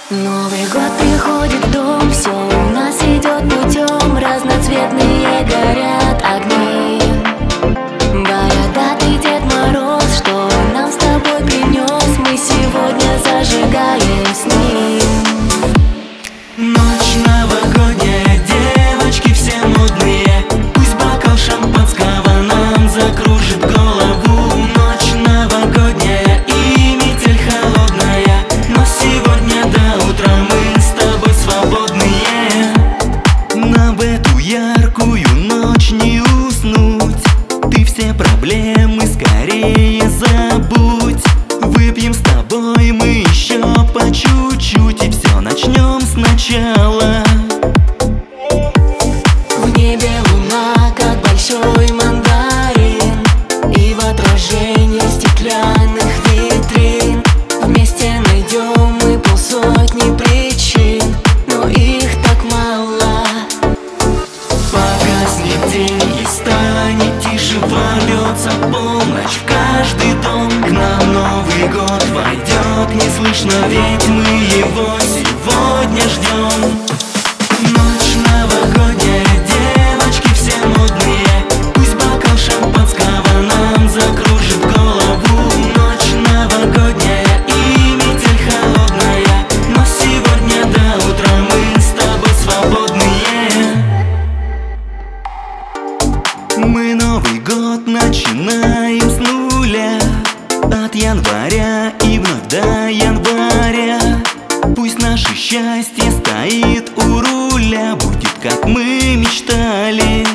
Новый год приходит в дом, все у нас идет путем. Разноцветные горят огни. Бородатый Дед Мороз, что нам с тобой принес, мы сегодня зажигаем с ним. Ночь новогодняя, девочки все модные, пусть бокал шампанского нам закружит голову. Ночь новогодняя и метель холодная, но сегодня до утра мы с тобой свободные. Нам в эту яркую ночь не уснуть, ты все проблемы скорее забудь. Выпьем с тобой мы еще по чуть-чуть и все начнем сначала. В небе луна, как большой мандарин, и в отражении стеклянных витрин вместе найдем мы полсотни причин, но их так мало. Погаснет день и станет тише, ворвется полночь в каждый дом. К нам Новый год войдет неслышно, ведь мы его сегодня ждем. Ночь новогодняя, девочки все модные, пусть бокал шампанского нам закружит голову. Ночь новогодняя и метель холодная, но сегодня до утра мы с тобой свободные. Мы Новый год начинаем с нуля, от января и вновь до января. Пусть наше счастье стоит у руля, будет как мы мечтали.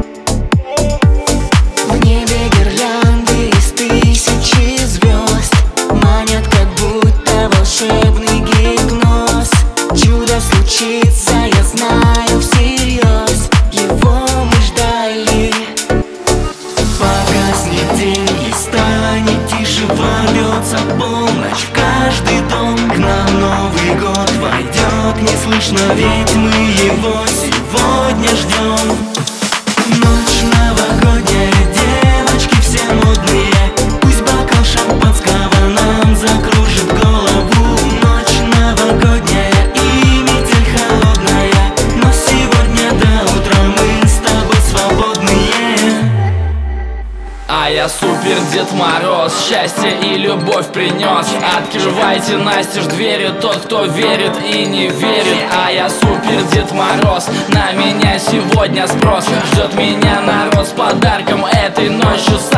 В небе гирлянды из тысячи звезд манят, как будто волшебный гипноз. Чудо случится, я знаю всерьез, его мы ждали. Погаснет день и станет тише, ворвется полночь в каждый дом. К нам Новый год войдет неслышно, ведь мы его сегодня ждем. Ночь новогодняя, девочки все модные, пусть бокал шампанского нам закружит голову. Ночь новогодняя и метель холодная, но сегодня до утра мы с тобой свободные. А я супер Дед Мороз, счастье и любовь принес. Открывайте настежь двери, тот, кто верит и не верит. А я супер Дед Мороз, на меня сегодня спрос. Ждет меня народ с подарком этой ночью.